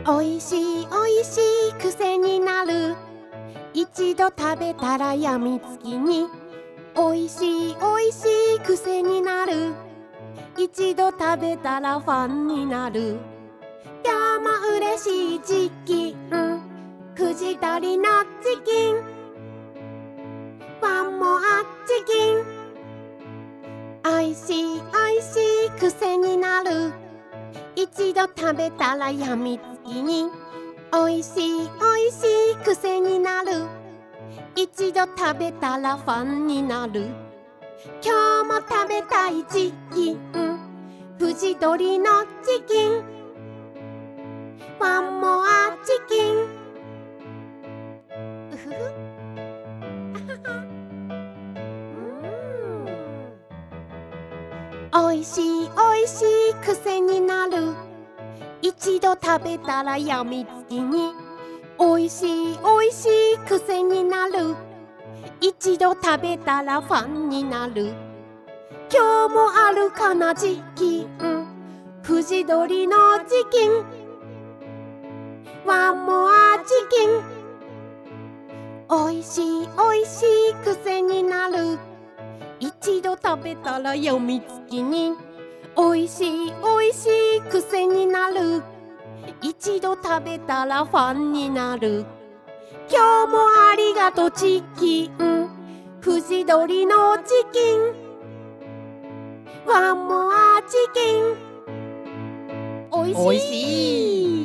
おいしいおいしい癖になる。一度食べたらやみつきに。おいしいおいしい癖になる。一度食べたらファンになる。今日も嬉しいチキン、藤鳥のチキン、ワンモアチキン。おいしいおいしい癖になる。一度食べたらやみつきに。おいしいおいしい癖になる。一度食べたらファンになる。今日も食べたいチキン、藤鳥のチキン、ワンモアチキン。うふふおいしいおいしい癖になる。一度食べたらやみつきに。おいしいおいしい癖になる。一度食べたらファンになる。今日もあるかなチキン、藤鳥のチキン、ワンモアチキン。おいしいおいしい癖になる。一度食べたらやみつきに。おいしいおいしい癖になる。一度食べたらファンになる。今日もありがとうチキン、藤鳥のチキン、ワンモアチキン。おいしい。